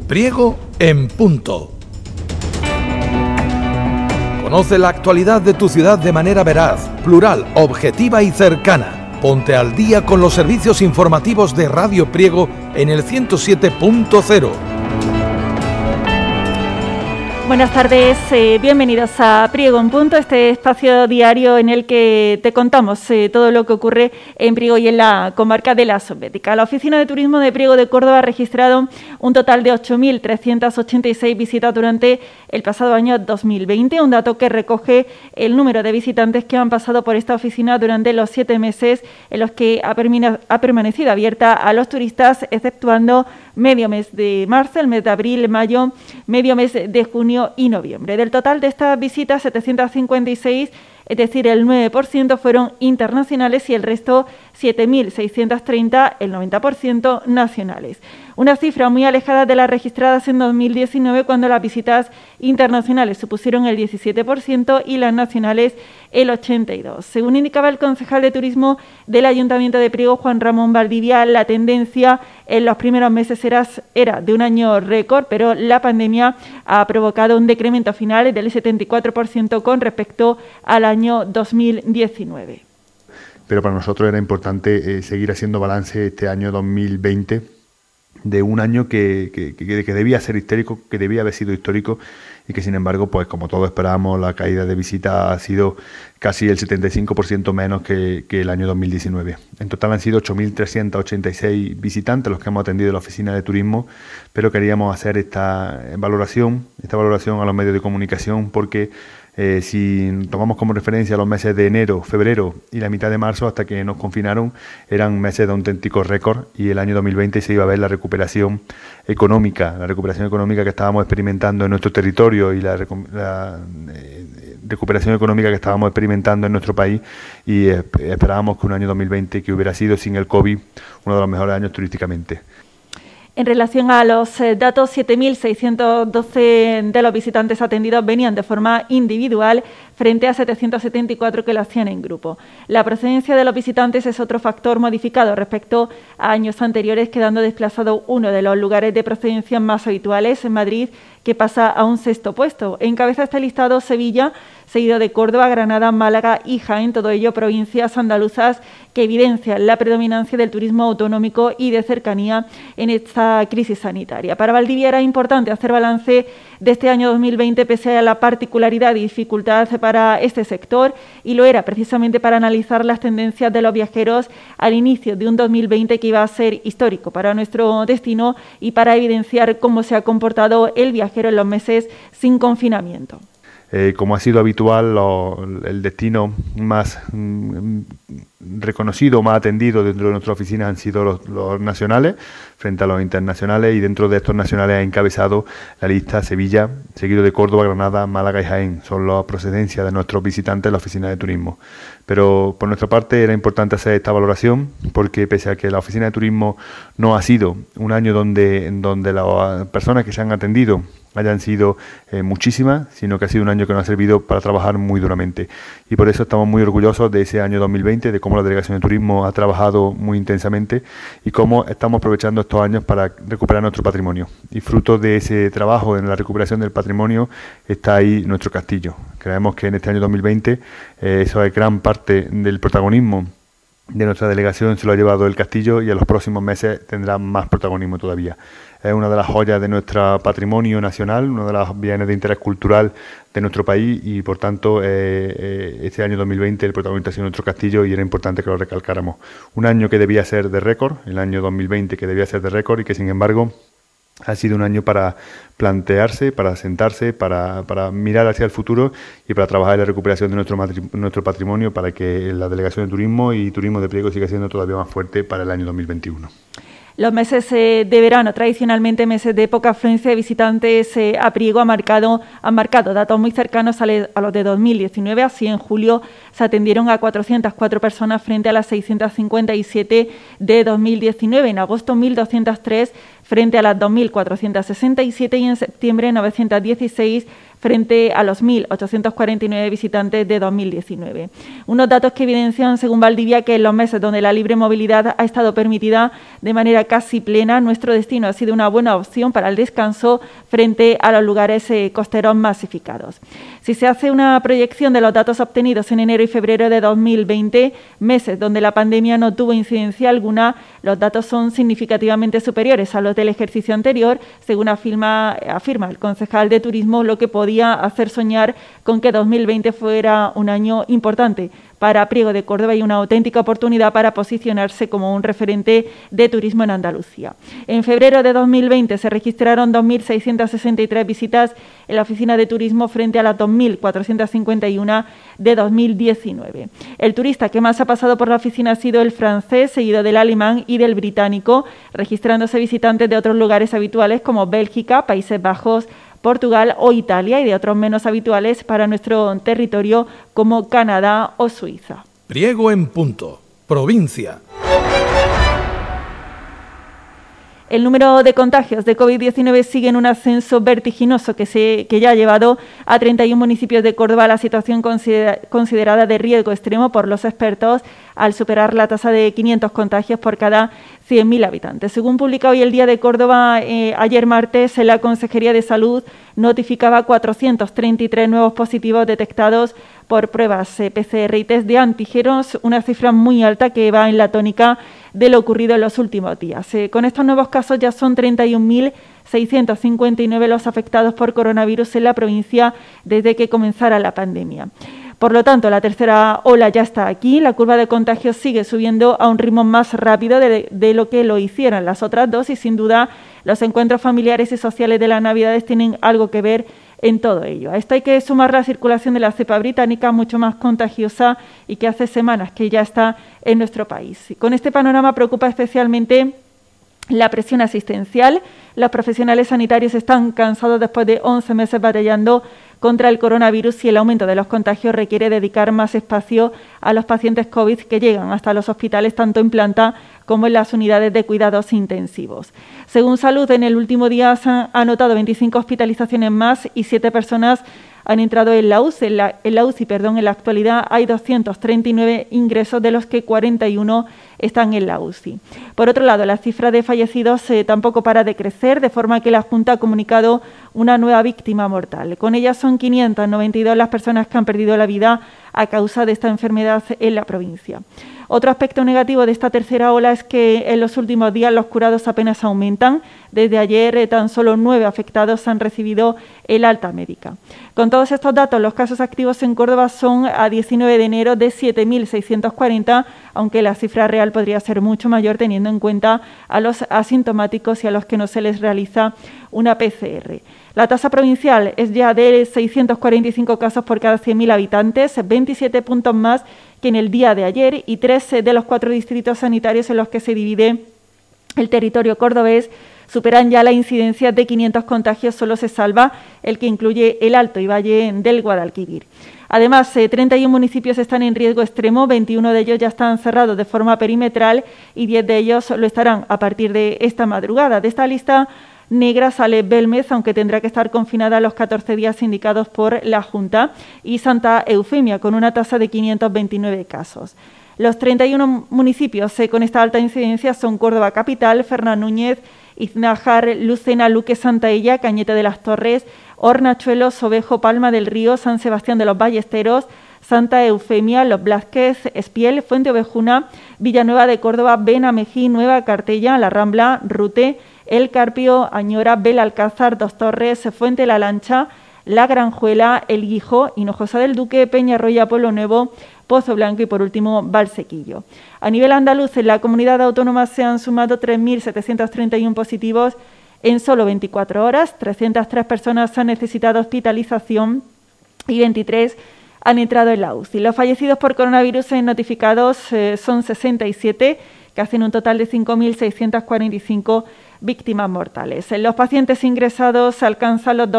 Priego en punto. Conoce la actualidad de tu ciudad de manera veraz, plural, objetiva y cercana. Ponte al día con los servicios informativos de Radio Priego en el 107.0. Buenas tardes, bienvenidos a Priego en Punto, este espacio diario en el que te contamos todo lo que ocurre en Priego y en la comarca de la Subbética. La Oficina de Turismo de Priego de Córdoba ha registrado un total de 8.386 visitas durante el pasado año 2020, un dato que recoge el número de visitantes que han pasado por esta oficina durante los 7 meses en los que ha permanecido abierta a los turistas, exceptuando medio mes de marzo, el mes de abril, mayo, medio mes de junio y noviembre. Del total de estas visitas, 756, es decir, el 9% fueron internacionales y el resto, 7.630, el 90% nacionales. Una cifra muy alejada de las registradas en 2019, cuando las visitas internacionales supusieron el 17% y las nacionales el 82%. Según indicaba el concejal de Turismo del Ayuntamiento de Priego, Juan Ramón Valdivia, la tendencia en los primeros meses era de un año récord, pero la pandemia ha provocado un decremento final del 74% con respecto al año 2019. Pero para nosotros era importante seguir haciendo balance este año 2020 de un año que debía ser histórico, que debía haber sido histórico y que sin embargo, pues como todos esperábamos, la caída de visitas ha sido casi el 75% menos que el año 2019. En total han sido 8.386 visitantes los que hemos atendido en la oficina de turismo, pero queríamos hacer esta valoración a los medios de comunicación porque si tomamos como referencia los meses de enero, febrero y la mitad de marzo hasta que nos confinaron, eran meses de auténtico récord y el año 2020 se iba a ver la recuperación económica que estábamos experimentando en nuestro territorio y la recuperación económica que estábamos experimentando en nuestro país y esperábamos que un año 2020 que hubiera sido sin el COVID uno de los mejores años turísticamente. En relación a los datos, 7.612 de los visitantes atendidos venían de forma individual frente a 774 que lo hacían en grupo. La procedencia de los visitantes es otro factor modificado respecto a años anteriores, quedando desplazado uno de los lugares de procedencia más habituales en Madrid, que pasa a un 6º puesto. Encabeza este listado Sevilla, seguido de Córdoba, Granada, Málaga y Jaén, todo ello provincias andaluzas que evidencian la predominancia del turismo autonómico y de cercanía en esta crisis sanitaria. Para Valdivia era importante hacer balance de este año 2020 pese a la particularidad y dificultad para este sector, y lo era precisamente para analizar las tendencias de los viajeros al inicio de un 2020 que iba a ser histórico para nuestro destino y para evidenciar cómo se ha comportado el viajero en los meses sin confinamiento. Como ha sido habitual, el destino más reconocido, más atendido dentro de nuestra oficina han sido los nacionales frente a los internacionales, y dentro de estos nacionales ha encabezado la lista Sevilla, seguido de Córdoba, Granada, Málaga y Jaén. Son las procedencias de nuestros visitantes en la oficina de turismo. Pero por nuestra parte era importante hacer esta valoración porque pese a que la oficina de turismo no ha sido un año donde las personas que se han atendido hayan sido muchísimas, sino que ha sido un año que nos ha servido para trabajar muy duramente. Y por eso estamos muy orgullosos de ese año 2020, de cómo la Delegación de Turismo ha trabajado muy intensamente y cómo estamos aprovechando estos años para recuperar nuestro patrimonio. Y fruto de ese trabajo en la recuperación del patrimonio está ahí nuestro castillo. Creemos que en este año 2020 eso es gran parte del protagonismo de nuestra delegación se lo ha llevado el castillo y en los próximos meses tendrá más protagonismo todavía. Es una de las joyas de nuestro patrimonio nacional, uno de los bienes de interés cultural de nuestro país y por tanto este año 2020 el protagonista ha sido nuestro castillo y era importante que lo recalcáramos. Un año que debía ser de récord, el año 2020 que debía ser de récord y que sin embargo ha sido un año para plantearse, para sentarse, para mirar hacia el futuro y para trabajar en la recuperación de nuestro patrimonio para que la Delegación de Turismo y Turismo de Priego siga siendo todavía más fuerte para el año 2021. Los meses de verano, tradicionalmente meses de poca afluencia de visitantes a Priego, han marcado datos muy cercanos a los de 2019. Así, en julio se atendieron a 404 personas frente a las 657 de 2019. En agosto, 1.203 frente a las 2.467 y en septiembre 916 frente a los 1.849 visitantes de 2019. Unos datos que evidencian, según Valdivia, que en los meses donde la libre movilidad ha estado permitida de manera casi plena, nuestro destino ha sido una buena opción para el descanso frente a los lugares costeros masificados. Si se hace una proyección de los datos obtenidos en enero y febrero de 2020, meses donde la pandemia no tuvo incidencia alguna, los datos son significativamente superiores a los del ejercicio anterior, según afirma el concejal de Turismo, lo que podía hacer soñar con que 2020 fuera un año importante para Priego de Córdoba y una auténtica oportunidad para posicionarse como un referente de turismo en Andalucía. En febrero de 2020 se registraron 2.663 visitas en la oficina de turismo frente a las 2.451 de 2019. El turista que más ha pasado por la oficina ha sido el francés, seguido del alemán y del británico, registrándose visitantes de otros lugares habituales como Bélgica, Países Bajos, Portugal o Italia, y de otros menos habituales para nuestro territorio como Canadá o Suiza. Priego en Punto, provincia. El número de contagios de COVID-19 sigue en un ascenso vertiginoso que ya ha llevado a 31 municipios de Córdoba a la situación considerada de riesgo extremo por los expertos, al superar la tasa de 500 contagios por cada 100.000 habitantes. Según publica hoy el Día de Córdoba, ayer martes, la Consejería de Salud notificaba 433 nuevos positivos detectados por pruebas PCR y test de antígenos, una cifra muy alta que va en la tónica de lo ocurrido en los últimos días. Con estos nuevos casos ya son 31.659 los afectados por coronavirus en la provincia desde que comenzara la pandemia. Por lo tanto, la tercera ola ya está aquí. La curva de contagios sigue subiendo a un ritmo más rápido de lo que lo hicieron las otras dos, y sin duda los encuentros familiares y sociales de las Navidades tienen algo que ver en todo ello. A esto hay que sumar la circulación de la cepa británica, mucho más contagiosa y que hace semanas que ya está en nuestro país. Y con este panorama preocupa especialmente la presión asistencial. Los profesionales sanitarios están cansados después de 11 meses batallando contra el coronavirus, y el aumento de los contagios requiere dedicar más espacio a los pacientes COVID que llegan hasta los hospitales, tanto en planta como en las unidades de cuidados intensivos. Según Salud, en el último día se han anotado 25 hospitalizaciones más y 7 personas han entrado en la UCI. En la actualidad hay 239 ingresos, de los que 41 están en la UCI. Por otro lado, la cifra de fallecidos tampoco para de crecer, de forma que la Junta ha comunicado una nueva víctima mortal. Con ella son 592 las personas que han perdido la vida a causa de esta enfermedad en la provincia. Otro aspecto negativo de esta tercera ola es que en los últimos días los curados apenas aumentan. Desde ayer tan solo 9 afectados han recibido el alta médica. Con todos estos datos, los casos activos en Córdoba son a 19 de enero de 7.640, aunque la cifra real podría ser mucho mayor teniendo en cuenta a los asintomáticos y a los que no se les realiza una PCR. La tasa provincial es ya de 645 casos por cada 100.000 habitantes, 27 puntos más que en el día de ayer, y 3 de los 4 distritos sanitarios en los que se divide el territorio cordobés superan ya la incidencia de 500 contagios. Solo se salva el que incluye el Alto y Valle del Guadalquivir. Además, 31 municipios están en riesgo extremo, 21 de ellos ya están cerrados de forma perimetral y 10 de ellos lo estarán a partir de esta madrugada. De esta lista negra sale Belmez, aunque tendrá que estar confinada los 14 días indicados por la Junta, y Santa Eufemia, con una tasa de 529 casos. Los 31 municipios con esta alta incidencia son Córdoba Capital, Fernán Núñez, Iznájar, Lucena, Luque, Santaella, Cañete de las Torres, Hornachuelos, Sobejo, Palma del Río, San Sebastián de los Ballesteros, Santa Eufemia, Los Blázquez, Espiel, Fuente Ovejuna, Villanueva de Córdoba, Benamejí, Nueva Cartella, La Rambla, Rute, El Carpio, Añora, Belalcázar, Dos Torres, Fuente La Lancha, La Granjuela, El Guijo, Hinojosa del Duque, Peñarroya, Pueblo Nuevo, Pozo Blanco y, por último, Valsequillo. A nivel andaluz, en la comunidad autónoma se han sumado 3.731 positivos en solo 24 horas, 303 personas han necesitado hospitalización y 23 han entrado en la UCI. Los fallecidos por coronavirus notificados son 67, que hacen un total de 5.645 víctimas mortales. Los pacientes ingresados alcanzan los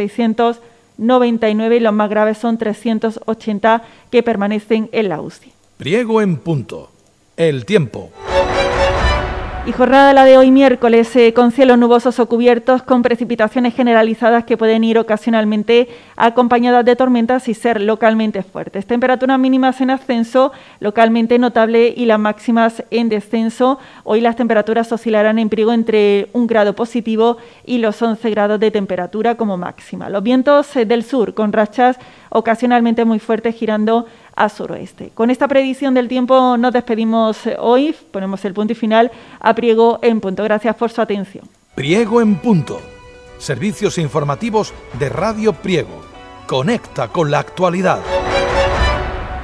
2.699 y los más graves son 380 que permanecen en la UCI. Priego en Punto. El tiempo. Y jornada la de hoy miércoles con cielos nubosos o cubiertos con precipitaciones generalizadas que pueden ir ocasionalmente acompañadas de tormentas y ser localmente fuertes. Temperaturas mínimas en ascenso, localmente notable, y las máximas en descenso. Hoy las temperaturas oscilarán en Priego entre 1 grado positivo y los 11 grados de temperatura como máxima. Los vientos del sur con rachas ocasionalmente muy fuertes girando a suroeste. Con esta predicción del tiempo nos despedimos hoy, ponemos el punto y final a Priego en Punto. Gracias por su atención. Priego en Punto. Servicios informativos de Radio Priego. Conecta con la actualidad.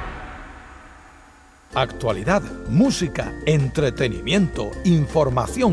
Actualidad, música, entretenimiento, información.